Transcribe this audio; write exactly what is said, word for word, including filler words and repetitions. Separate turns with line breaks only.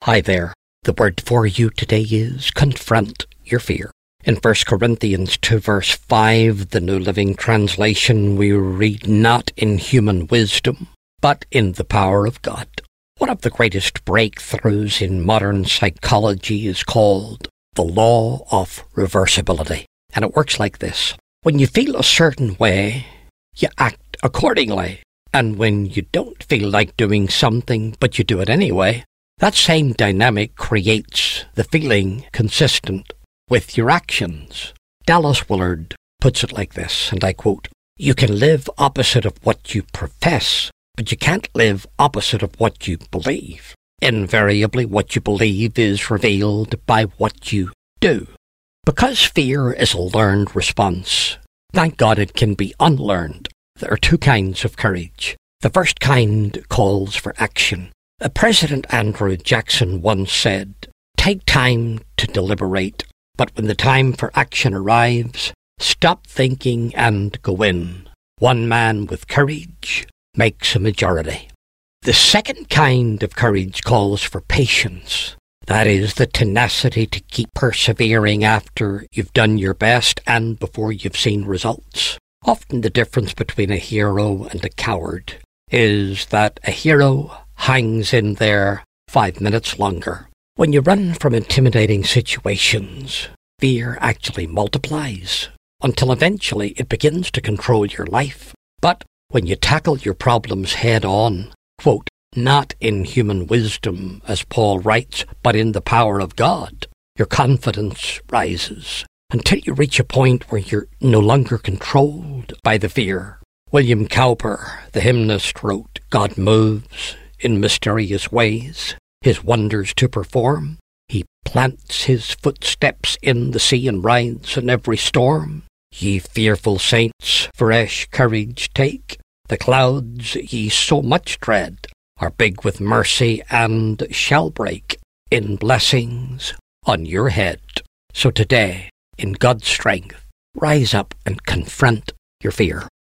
Hi there. The word for you today is confront your fear. In First Corinthians two verse five, the New Living Translation, we read, "Not in human wisdom, but in the power of God." One of the greatest breakthroughs in modern psychology is called the law of reversibility. And it works like this. When you feel a certain way, you act accordingly. And when you don't feel like doing something, but you do it anyway, that same dynamic creates the feeling consistent with your actions. Dallas Willard puts it like this, and I quote, "You can live opposite of what you profess, but you can't live opposite of what you believe. Invariably, what you believe is revealed by what you do." Because fear is a learned response, thank God it can be unlearned. There are two kinds of courage. The first kind calls for action. Uh, President Andrew Jackson once said, "Take time to deliberate, but when the time for action arrives, stop thinking and go in. One man with courage makes a majority." The second kind of courage calls for patience. That is the tenacity to keep persevering after you've done your best and before you've seen results. Often the difference between a hero and a coward is that a hero hangs in there five minutes longer. When you run from intimidating situations, fear actually multiplies until eventually it begins to control your life. But when you tackle your problems head on, quote, "not in human wisdom," as Paul writes, "but in the power of God," your confidence rises until you reach a point where you're no longer controlled by the fear. William Cowper, the hymnist, wrote, "God moves in mysterious ways, his wonders to perform. He plants his footsteps in the sea and rides in every storm. Ye fearful saints, fresh courage take. The clouds ye so much dread are big with mercy and shall break in blessings on your head." So today, in God's strength, rise up and confront your fear.